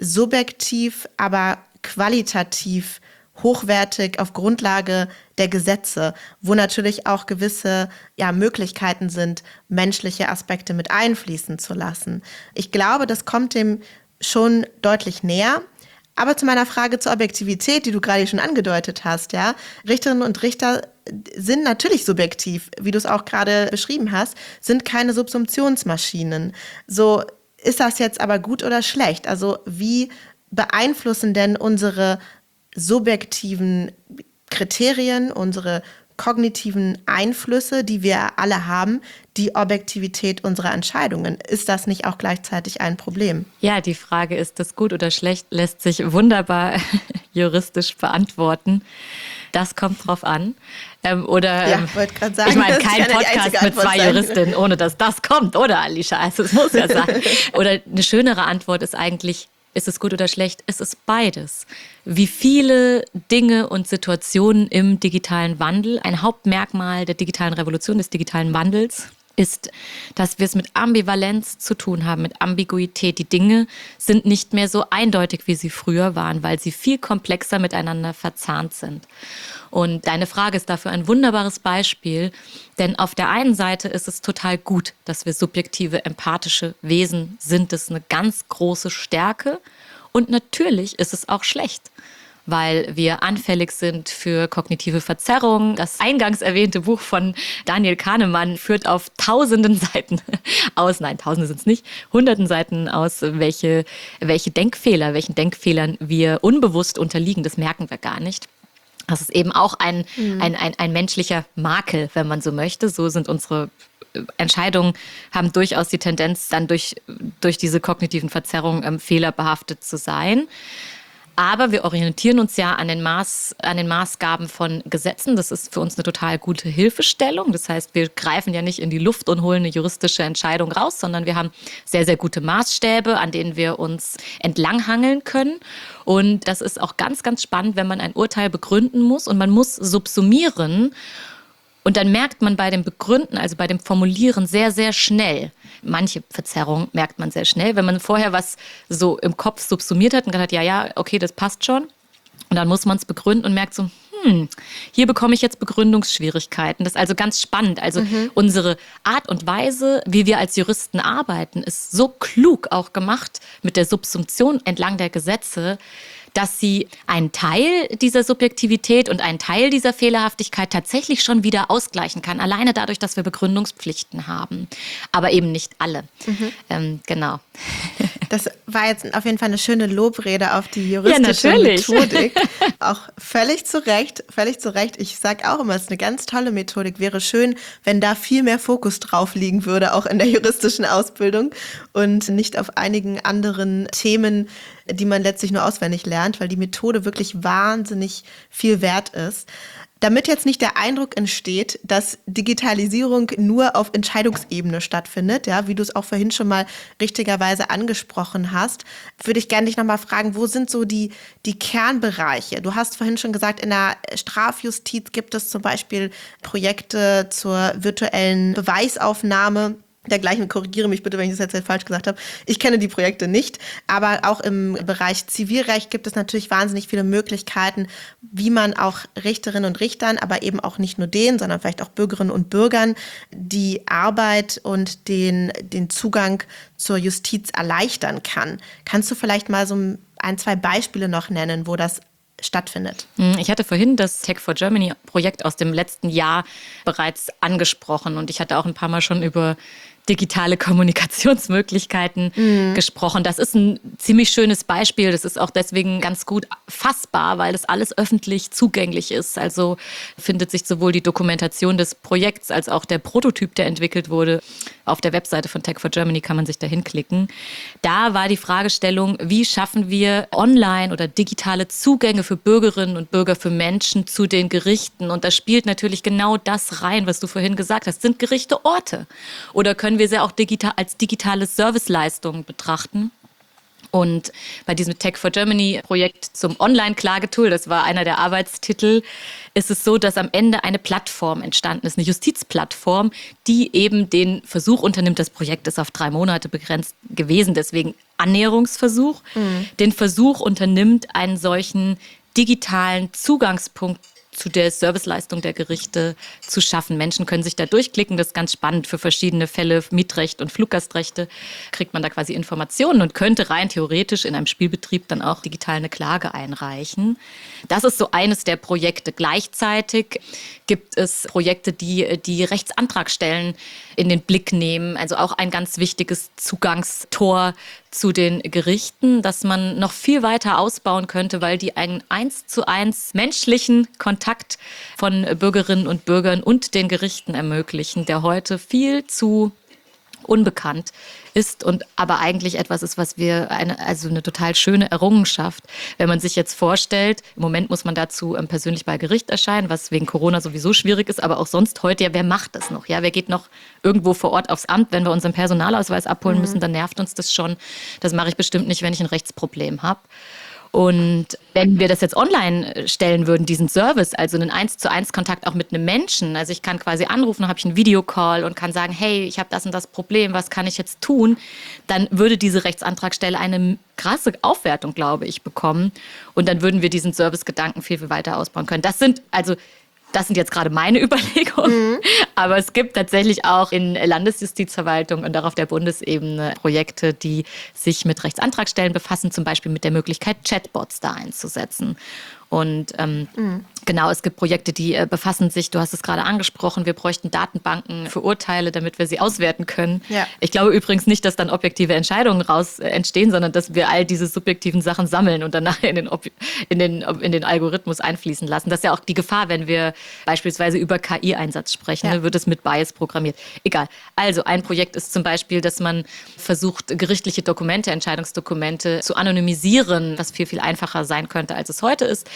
A: subjektiv, aber qualitativ hochwertig auf Grundlage der Gesetze, wo natürlich auch gewisse ja, Möglichkeiten sind, menschliche Aspekte mit einfließen zu lassen. Ich glaube, das kommt dem schon deutlich näher. Aber zu meiner Frage zur Objektivität, die du gerade schon angedeutet hast, ja, Richterinnen und Richter sind natürlich subjektiv, wie du es auch gerade beschrieben hast, sind keine Subsumptionsmaschinen. So, ist das jetzt aber gut oder schlecht? Also wie beeinflussen denn unsere subjektiven Kriterien, unsere kognitiven Einflüsse, die wir alle haben, die Objektivität unserer Entscheidungen? Ist das nicht auch gleichzeitig ein Problem?
B: Ja, die Frage, ist das gut oder schlecht, lässt sich wunderbar juristisch beantworten. Das kommt drauf an. Ähm, oder,
A: ja, wollte gerade sagen,
B: ich meine, kein Podcast mit zwei sein. Juristinnen, ohne dass das kommt, oder Alicia? Also es muss ja sein. Oder eine schönere Antwort ist eigentlich, ist es gut oder schlecht? Es ist beides. Wie viele Dinge und Situationen im digitalen Wandel, ein Hauptmerkmal der digitalen Revolution, des digitalen Wandels, ist, dass wir es mit Ambivalenz zu tun haben, mit Ambiguität. Die Dinge sind nicht mehr so eindeutig, wie sie früher waren, weil sie viel komplexer miteinander verzahnt sind. Und deine Frage ist dafür ein wunderbares Beispiel, denn auf der einen Seite ist es total gut, dass wir subjektive, empathische Wesen sind. Das ist eine ganz große Stärke. Und natürlich ist es auch schlecht, weil wir anfällig sind für kognitive Verzerrung. Das eingangs erwähnte Buch von Daniel Kahnemann führt auf tausenden Seiten aus, nein, tausende sind es nicht, hunderten Seiten aus, welche, welche Denkfehler, welchen Denkfehlern wir unbewusst unterliegen. Das merken wir gar nicht. Das ist eben auch ein, mhm. ein, ein, ein menschlicher Makel, wenn man so möchte. So sind unsere Entscheidungen, haben durchaus die Tendenz, dann durch, durch diese kognitiven Verzerrungen ähm, fehlerbehaftet zu sein. Aber wir orientieren uns ja an den, Maß, an den Maßgaben von Gesetzen. Das ist für uns eine total gute Hilfestellung. Das heißt, wir greifen ja nicht in die Luft und holen eine juristische Entscheidung raus, sondern wir haben sehr, sehr gute Maßstäbe, an denen wir uns entlanghangeln können. Und das ist auch ganz, ganz spannend, wenn man ein Urteil begründen muss und man muss subsumieren. Und dann merkt man bei dem Begründen, also bei dem Formulieren sehr, sehr schnell, manche Verzerrungen merkt man sehr schnell, wenn man vorher was so im Kopf subsumiert hat und gesagt hat, ja, ja, okay, das passt schon. Und dann muss man es begründen und merkt so, hm, hier bekomme ich jetzt Begründungsschwierigkeiten. Das ist also ganz spannend. Also mhm. unsere Art und Weise, wie wir als Juristen arbeiten, ist so klug auch gemacht mit der Subsumption entlang der Gesetze, dass sie einen Teil dieser Subjektivität und einen Teil dieser Fehlerhaftigkeit tatsächlich schon wieder ausgleichen kann. Alleine dadurch, dass wir Begründungspflichten haben. Aber eben nicht alle. Mhm. Ähm, genau.
A: Das war jetzt auf jeden Fall eine schöne Lobrede auf die juristische ja, Methodik. Auch völlig zu Recht, völlig zu Recht. Ich sage auch immer, es ist eine ganz tolle Methodik. Wäre schön, wenn da viel mehr Fokus drauf liegen würde, auch in der juristischen Ausbildung und nicht auf einigen anderen Themen, die man letztlich nur auswendig lernt, weil die Methode wirklich wahnsinnig viel wert ist. Damit jetzt nicht der Eindruck entsteht, dass Digitalisierung nur auf Entscheidungsebene stattfindet, ja, wie du es auch vorhin schon mal richtigerweise angesprochen hast, würde ich gerne dich nochmal fragen, wo sind so die, die Kernbereiche? Du hast vorhin schon gesagt, in der Strafjustiz gibt es zum Beispiel Projekte zur virtuellen Beweisaufnahme. Dergleichen, korrigiere mich bitte, wenn ich das jetzt falsch gesagt habe. Ich kenne die Projekte nicht, aber auch im Bereich Zivilrecht gibt es natürlich wahnsinnig viele Möglichkeiten, wie man auch Richterinnen und Richtern, aber eben auch nicht nur denen, sondern vielleicht auch Bürgerinnen und Bürgern die Arbeit und den, den Zugang zur Justiz erleichtern kann. Kannst du vielleicht mal so ein, zwei Beispiele noch nennen, wo das stattfindet?
B: Ich hatte vorhin das Tech for Germany Projekt aus dem letzten Jahr bereits angesprochen und ich hatte auch ein paar Mal schon über digitale Kommunikationsmöglichkeiten mhm. gesprochen. Das ist ein ziemlich schönes Beispiel. Das ist auch deswegen ganz gut fassbar, weil das alles öffentlich zugänglich ist. Also findet sich sowohl die Dokumentation des Projekts als auch der Prototyp, der entwickelt wurde. Auf der Webseite von Tech for Germany kann man sich da hinklicken. Da war die Fragestellung, wie schaffen wir online oder digitale Zugänge für Bürgerinnen und Bürger, für Menschen zu den Gerichten? Und da spielt natürlich genau das rein, was du vorhin gesagt hast. Sind Gerichte Orte? Oder können wir sie auch digital, als digitale Serviceleistung betrachten? Und bei diesem Tech for Germany Projekt zum Online-Klagetool, das war einer der Arbeitstitel, ist es so, dass am Ende eine Plattform entstanden ist, eine Justizplattform, die eben den Versuch unternimmt, das Projekt ist auf drei Monate begrenzt gewesen, deswegen Annäherungsversuch, mhm. den Versuch unternimmt, einen solchen digitalen Zugangspunkt zu der Serviceleistung der Gerichte zu schaffen. Menschen können sich da durchklicken, das ist ganz spannend für verschiedene Fälle, Mietrecht und Fluggastrechte, kriegt man da quasi Informationen und könnte rein theoretisch in einem Spielbetrieb dann auch digital eine Klage einreichen. Das ist so eines der Projekte. Gleichzeitig gibt es Projekte, die die Rechtsantragstellen in den Blick nehmen, also auch ein ganz wichtiges Zugangstor zu den Gerichten, das man noch viel weiter ausbauen könnte, weil die einen eins zu eins menschlichen Kontakt von Bürgerinnen und Bürgern und den Gerichten ermöglichen, der heute viel zu unbekannt ist und aber eigentlich etwas ist, was wir, eine, also eine total schöne Errungenschaft, wenn man sich jetzt vorstellt, im Moment muss man dazu ähm, persönlich bei Gericht erscheinen, was wegen Corona sowieso schwierig ist, aber auch sonst heute, ja, wer macht das noch? Ja, wer geht noch irgendwo vor Ort aufs Amt, wenn wir unseren Personalausweis abholen mhm. müssen, dann nervt uns das schon. Das mache ich bestimmt nicht, wenn ich ein Rechtsproblem habe. Und wenn wir das jetzt online stellen würden, diesen Service, also einen eins zu eins Kontakt auch mit einem Menschen, also ich kann quasi anrufen, dann habe ich einen Videocall und kann sagen, hey, ich habe das und das Problem, was kann ich jetzt tun? Dann würde diese Rechtsantragstelle eine krasse Aufwertung, glaube ich, bekommen. Und dann würden wir diesen Servicegedanken viel, viel weiter ausbauen können. Das sind also... Das sind jetzt gerade meine Überlegungen, mhm. aber es gibt tatsächlich auch in Landesjustizverwaltung und auch auf der Bundesebene Projekte, die sich mit Rechtsantragstellen befassen, zum Beispiel mit der Möglichkeit, Chatbots da einzusetzen. Und ähm, mhm. genau, es gibt Projekte, die äh, befassen sich, du hast es gerade angesprochen, wir bräuchten Datenbanken für Urteile, damit wir sie auswerten können. Ja. Ich glaube übrigens nicht, dass dann objektive Entscheidungen raus äh, entstehen, sondern dass wir all diese subjektiven Sachen sammeln und dann nachher in den, in, den, in den Algorithmus einfließen lassen. Das ist ja auch die Gefahr, wenn wir beispielsweise über K I-Einsatz sprechen, ja. ne, wird es mit Bias programmiert. Egal. Also ein Projekt ist zum Beispiel, dass man versucht, gerichtliche Dokumente, Entscheidungsdokumente zu anonymisieren, was viel, viel einfacher sein könnte, als es heute ist.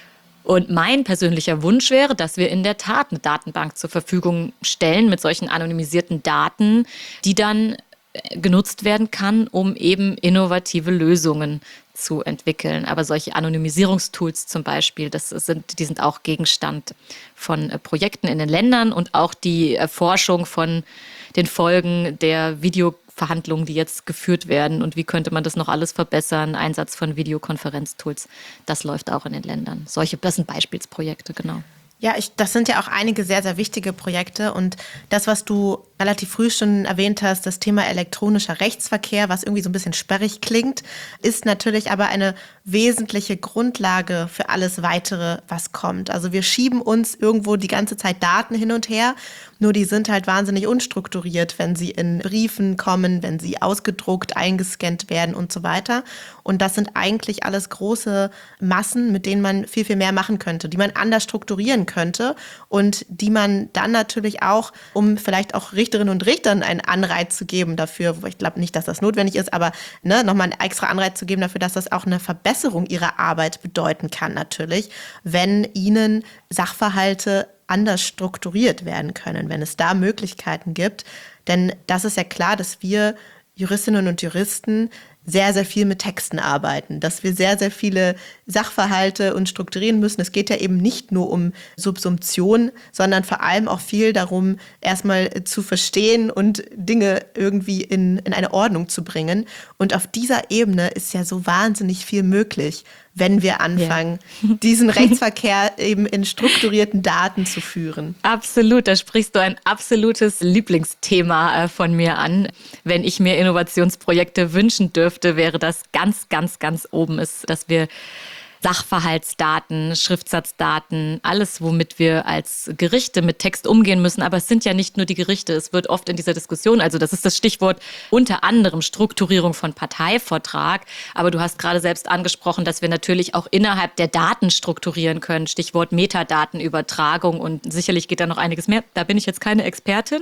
B: Und mein persönlicher Wunsch wäre, dass wir in der Tat eine Datenbank zur Verfügung stellen mit solchen anonymisierten Daten, die dann genutzt werden kann, um eben innovative Lösungen zu entwickeln. Aber solche Anonymisierungstools zum Beispiel, das sind, die sind auch Gegenstand von Projekten in den Ländern und auch die Erforschung von den Folgen der Videoverhandlungen, die jetzt geführt werden und wie könnte man das noch alles verbessern, Einsatz von Videokonferenztools, das läuft auch in den Ländern. Solche, das sind Beispielsprojekte, genau.
A: Ja, ich, das sind ja auch einige sehr, sehr wichtige Projekte und das, was du relativ früh schon erwähnt hast, das Thema elektronischer Rechtsverkehr, was irgendwie so ein bisschen sperrig klingt, ist natürlich aber eine wesentliche Grundlage für alles Weitere, was kommt. Also wir schieben uns irgendwo die ganze Zeit Daten hin und her, nur die sind halt wahnsinnig unstrukturiert, wenn sie in Briefen kommen, wenn sie ausgedruckt, eingescannt werden und so weiter. Und das sind eigentlich alles große Massen, mit denen man viel, viel mehr machen könnte, die man anders strukturieren könnte und die man dann natürlich auch, um vielleicht auch Richterinnen und Richtern einen Anreiz zu geben dafür, ich glaube nicht, dass das notwendig ist, aber ne, nochmal einen extra Anreiz zu geben dafür, dass das auch eine Verbesserung ihrer Arbeit bedeuten kann natürlich, wenn ihnen Sachverhalte anders strukturiert werden können, wenn es da Möglichkeiten gibt. Denn das ist ja klar, dass wir Juristinnen und Juristen sehr, sehr viel mit Texten arbeiten, dass wir sehr, sehr viele Sachverhalte uns strukturieren müssen. Es geht ja eben nicht nur um Subsumption, sondern vor allem auch viel darum, erstmal zu verstehen und Dinge irgendwie in, in eine Ordnung zu bringen. Und auf dieser Ebene ist ja so wahnsinnig viel möglich, wenn wir anfangen, ja. diesen Rechtsverkehr eben in strukturierten Daten zu führen.
B: Absolut, da sprichst du ein absolutes Lieblingsthema von mir an. Wenn ich mir Innovationsprojekte wünschen dürfte, wäre das ganz, ganz, ganz oben ist, dass wir Sachverhaltsdaten, Schriftsatzdaten, alles, womit wir als Gerichte mit Text umgehen müssen. Aber es sind ja nicht nur die Gerichte. Es wird oft in dieser Diskussion, also das ist das Stichwort unter anderem Strukturierung von Parteivertrag. Aber du hast gerade selbst angesprochen, dass wir natürlich auch innerhalb der Daten strukturieren können. Stichwort Metadatenübertragung und sicherlich geht da noch einiges mehr. Da bin ich jetzt keine Expertin.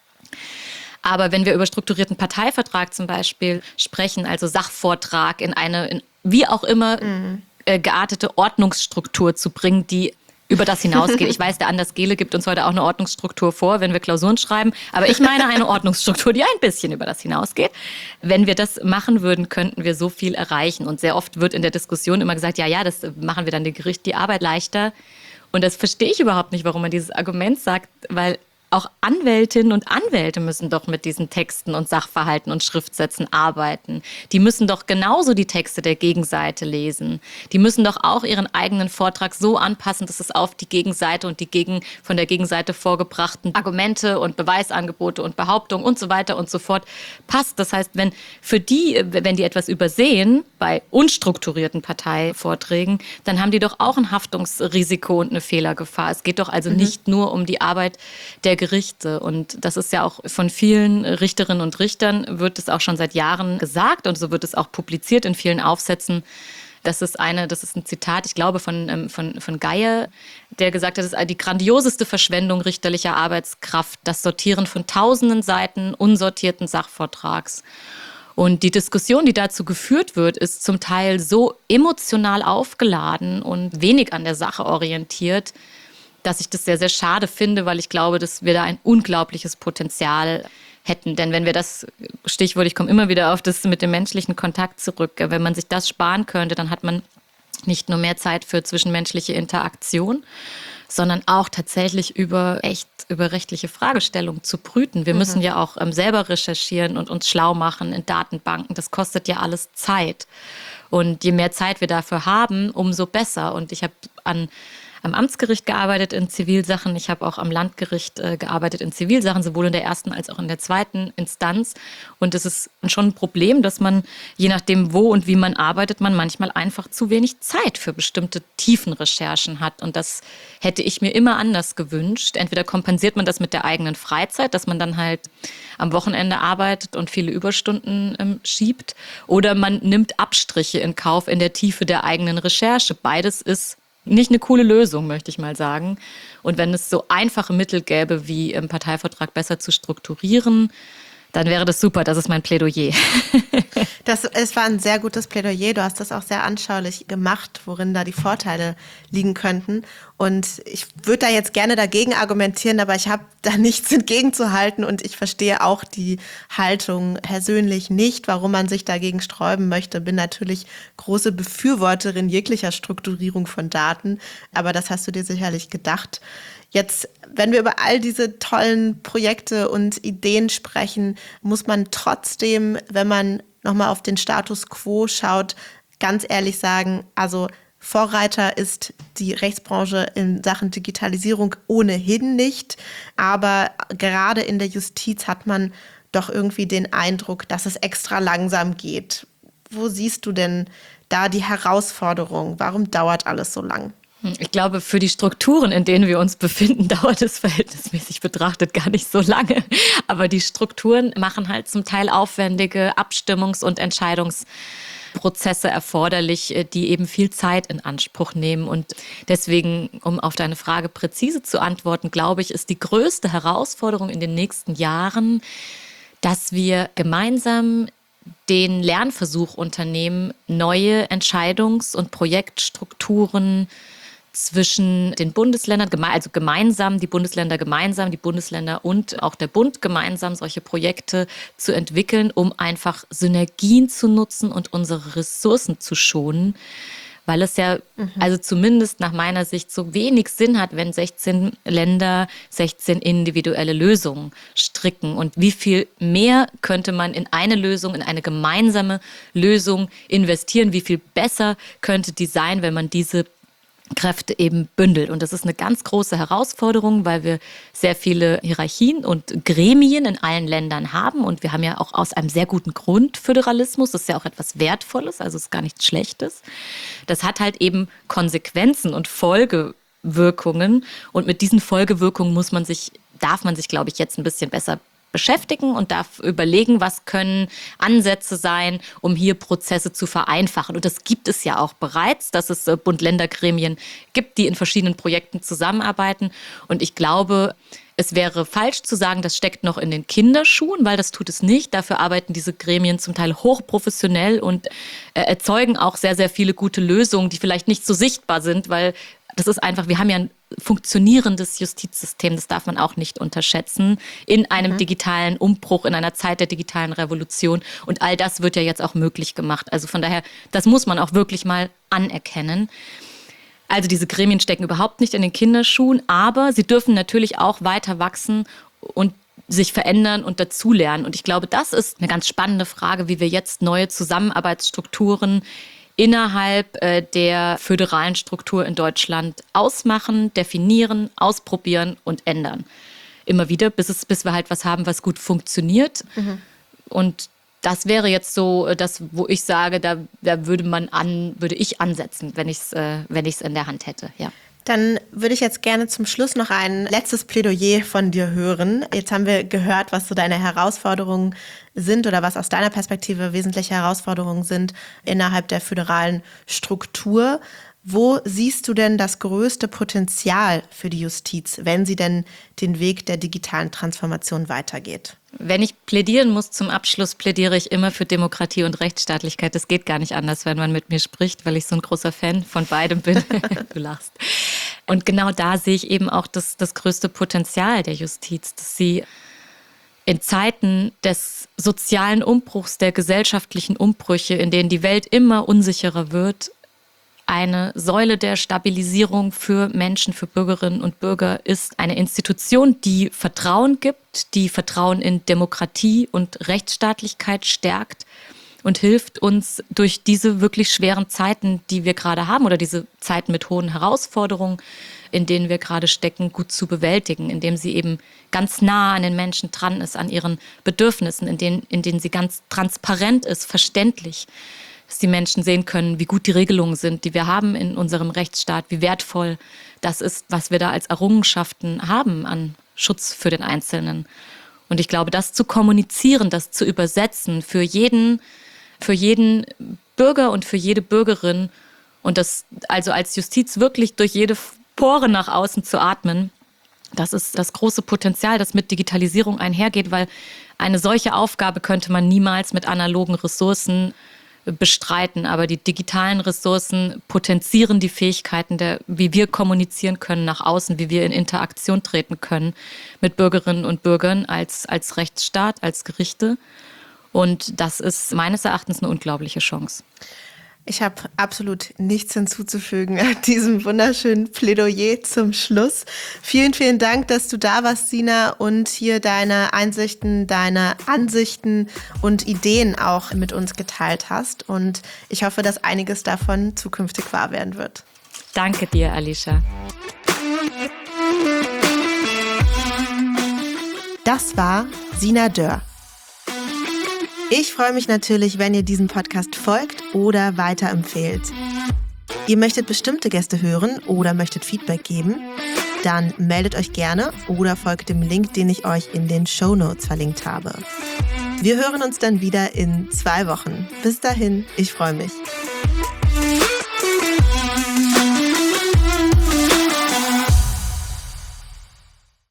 B: Aber wenn wir über strukturierten Parteivertrag zum Beispiel sprechen, also Sachvortrag in eine, in, wie auch immer, mhm. geartete Ordnungsstruktur zu bringen, die über das hinausgeht. Ich weiß, der Anders Gehle gibt uns heute auch eine Ordnungsstruktur vor, wenn wir Klausuren schreiben. Aber ich meine eine Ordnungsstruktur, die ein bisschen über das hinausgeht. Wenn wir das machen würden, könnten wir so viel erreichen. Und sehr oft wird in der Diskussion immer gesagt, ja, ja, das machen wir dann dem Gericht die Arbeit leichter. Und das verstehe ich überhaupt nicht, warum man dieses Argument sagt, weil auch Anwältinnen und Anwälte müssen doch mit diesen Texten und Sachverhalten und Schriftsätzen arbeiten. Die müssen doch genauso die Texte der Gegenseite lesen. Die müssen doch auch ihren eigenen Vortrag so anpassen, dass es auf die Gegenseite und die gegen, von der Gegenseite vorgebrachten Argumente und Beweisangebote und Behauptungen und so weiter und so fort passt. Das heißt, wenn für die, wenn die etwas übersehen bei unstrukturierten Parteivorträgen, dann haben die doch auch ein Haftungsrisiko und eine Fehlergefahr. Es geht doch also mhm. nicht nur um die Arbeit der Gerichte. Und das ist ja auch von vielen Richterinnen und Richtern, wird es auch schon seit Jahren gesagt und so wird es auch publiziert in vielen Aufsätzen. Das ist eine, das ist ein Zitat, ich glaube, von, von, von Geier, der gesagt hat, das ist die grandioseste Verschwendung richterlicher Arbeitskraft, das Sortieren von tausenden Seiten unsortierten Sachvortrags. Und die Diskussion, die dazu geführt wird, ist zum Teil so emotional aufgeladen und wenig an der Sache orientiert, dass ich das sehr, sehr schade finde, weil ich glaube, dass wir da ein unglaubliches Potenzial hätten. Denn wenn wir das, Stichwort, ich komme immer wieder auf das mit dem menschlichen Kontakt zurück, wenn man sich das sparen könnte, dann hat man nicht nur mehr Zeit für zwischenmenschliche Interaktion, sondern auch tatsächlich über echt über rechtliche Fragestellungen zu brüten. Wir mhm. müssen ja auch ähm, selber recherchieren und uns schlau machen in Datenbanken. Das kostet ja alles Zeit. Und je mehr Zeit wir dafür haben, umso besser. Und ich habe an am Amtsgericht gearbeitet in Zivilsachen. Ich habe auch am Landgericht äh, gearbeitet in Zivilsachen, sowohl in der ersten als auch in der zweiten Instanz. Und es ist schon ein Problem, dass man, je nachdem wo und wie man arbeitet, man manchmal einfach zu wenig Zeit für bestimmte Tiefenrecherchen hat. Und das hätte ich mir immer anders gewünscht. Entweder kompensiert man das mit der eigenen Freizeit, dass man dann halt am Wochenende arbeitet und viele Überstunden ähm, schiebt. Oder man nimmt Abstriche in Kauf in der Tiefe der eigenen Recherche. Beides ist nicht eine coole Lösung, möchte ich mal sagen. Und wenn es so einfache Mittel gäbe, wie im Parteivertrag besser zu strukturieren, dann wäre das super. Das ist mein Plädoyer.
A: Das, es war ein sehr gutes Plädoyer. Du hast das auch sehr anschaulich gemacht, worin da die Vorteile liegen könnten. Und ich würde da jetzt gerne dagegen argumentieren, aber ich habe da nichts entgegenzuhalten. Und ich verstehe auch die Haltung persönlich nicht, warum man sich dagegen sträuben möchte. Bin natürlich große Befürworterin jeglicher Strukturierung von Daten. Aber das hast du dir sicherlich gedacht. Jetzt, wenn wir über all diese tollen Projekte und Ideen sprechen, muss man trotzdem, wenn man nochmal auf den Status quo schaut, ganz ehrlich sagen, also Vorreiter ist die Rechtsbranche in Sachen Digitalisierung ohnehin nicht. Aber gerade in der Justiz hat man doch irgendwie den Eindruck, dass es extra langsam geht. Wo siehst du denn da die Herausforderung? Warum dauert alles so lang?
B: Ich glaube, für die Strukturen, in denen wir uns befinden, dauert es verhältnismäßig betrachtet gar nicht so lange. Aber die Strukturen machen halt zum Teil aufwendige Abstimmungs- und Entscheidungsprozesse erforderlich, die eben viel Zeit in Anspruch nehmen. Und deswegen, um auf deine Frage präzise zu antworten, glaube ich, ist die größte Herausforderung in den nächsten Jahren, dass wir gemeinsam den Lernversuch unternehmen, neue Entscheidungs- und Projektstrukturen zwischen den Bundesländern, also gemeinsam, die Bundesländer gemeinsam, die Bundesländer und auch der Bund gemeinsam solche Projekte zu entwickeln, um einfach Synergien zu nutzen und unsere Ressourcen zu schonen. Weil es ja, mhm. also zumindest nach meiner Sicht, so wenig Sinn hat, wenn sechzehn Länder sechzehn individuelle Lösungen stricken. Und wie viel mehr könnte man in eine Lösung, in eine gemeinsame Lösung investieren? Wie viel besser könnte die sein, wenn man diese Kräfte eben bündelt. Und das ist eine ganz große Herausforderung, weil wir sehr viele Hierarchien und Gremien in allen Ländern haben. Und wir haben ja auch aus einem sehr guten Grund Föderalismus. Das ist ja auch etwas Wertvolles, also ist gar nichts Schlechtes. Das hat halt eben Konsequenzen und Folgewirkungen. Und mit diesen Folgewirkungen muss man sich, darf man sich, glaube ich, jetzt ein bisschen besser beschäftigen und darf überlegen, was können Ansätze sein, um hier Prozesse zu vereinfachen. Und das gibt es ja auch bereits, dass es Bund-Länder-Gremien gibt, die in verschiedenen Projekten zusammenarbeiten. Und ich glaube, es wäre falsch zu sagen, das steckt noch in den Kinderschuhen, weil das tut es nicht. Dafür arbeiten diese Gremien zum Teil hochprofessionell und äh, erzeugen auch sehr, sehr viele gute Lösungen, die vielleicht nicht so sichtbar sind, weil das ist einfach, wir haben ja ein funktionierendes Justizsystem, das darf man auch nicht unterschätzen, in einem mhm. digitalen Umbruch, in einer Zeit der digitalen Revolution. Und all das wird ja jetzt auch möglich gemacht. Also von daher, das muss man auch wirklich mal anerkennen. Also diese Gremien stecken überhaupt nicht in den Kinderschuhen, aber sie dürfen natürlich auch weiter wachsen und sich verändern und dazulernen. Und ich glaube, das ist eine ganz spannende Frage, wie wir jetzt neue Zusammenarbeitsstrukturen innerhalb äh, der föderalen Struktur in Deutschland ausmachen, definieren, ausprobieren und ändern. Immer wieder, bis, es, bis wir halt was haben, was gut funktioniert. Mhm. Und das wäre jetzt so das, wo ich sage, da, da würde man an, würde ich ansetzen, wenn ich es äh, wenn ich es in der Hand hätte. Ja.
A: Dann würde ich jetzt gerne zum Schluss noch ein letztes Plädoyer von dir hören. Jetzt haben wir gehört, was so deine Herausforderungen sind oder was aus deiner Perspektive wesentliche Herausforderungen sind innerhalb der föderalen Struktur. Wo siehst du denn das größte Potenzial für die Justiz, wenn sie denn den Weg der digitalen Transformation weitergeht?
B: Wenn ich plädieren muss zum Abschluss, plädiere ich immer für Demokratie und Rechtsstaatlichkeit. Das geht gar nicht anders, wenn man mit mir spricht, weil ich so ein großer Fan von beidem bin. Du lachst. Und genau da sehe ich eben auch das, das größte Potenzial der Justiz, dass sie in Zeiten des sozialen Umbruchs, der gesellschaftlichen Umbrüche, in denen die Welt immer unsicherer wird, eine Säule der Stabilisierung für Menschen, für Bürgerinnen und Bürger ist eine Institution, die Vertrauen gibt, die Vertrauen in Demokratie und Rechtsstaatlichkeit stärkt und hilft uns durch diese wirklich schweren Zeiten, die wir gerade haben oder diese Zeiten mit hohen Herausforderungen, in denen wir gerade stecken, gut zu bewältigen, indem sie eben ganz nah an den Menschen dran ist, an ihren Bedürfnissen, in denen, in denen sie ganz transparent ist, verständlich, dass die Menschen sehen können, wie gut die Regelungen sind, die wir haben in unserem Rechtsstaat, wie wertvoll das ist, was wir da als Errungenschaften haben an Schutz für den Einzelnen. Und ich glaube, das zu kommunizieren, das zu übersetzen für jeden, für jeden Bürger und für jede Bürgerin und das also als Justiz wirklich durch jede Pore nach außen zu atmen, das ist das große Potenzial, das mit Digitalisierung einhergeht, weil eine solche Aufgabe könnte man niemals mit analogen Ressourcen bestreiten, aber die digitalen Ressourcen potenzieren die Fähigkeiten, der, wie wir kommunizieren können nach außen, wie wir in Interaktion treten können mit Bürgerinnen und Bürgern als, als Rechtsstaat, als Gerichte. Und das ist meines Erachtens eine unglaubliche Chance.
A: Ich habe absolut nichts hinzuzufügen an diesem wunderschönen Plädoyer zum Schluss. Vielen, vielen Dank, dass du da warst, Sina, und hier deine Einsichten, deine Ansichten und Ideen auch mit uns geteilt hast. Und ich hoffe, dass einiges davon zukünftig wahr werden wird.
B: Danke dir, Alicia.
A: Das war Sina Dörr. Ich freue mich natürlich, wenn ihr diesem Podcast folgt oder weiterempfehlt. Ihr möchtet bestimmte Gäste hören oder möchtet Feedback geben? Dann meldet euch gerne oder folgt dem Link, den ich euch in den Shownotes verlinkt habe. Wir hören uns dann wieder in zwei Wochen. Bis dahin, ich freue mich.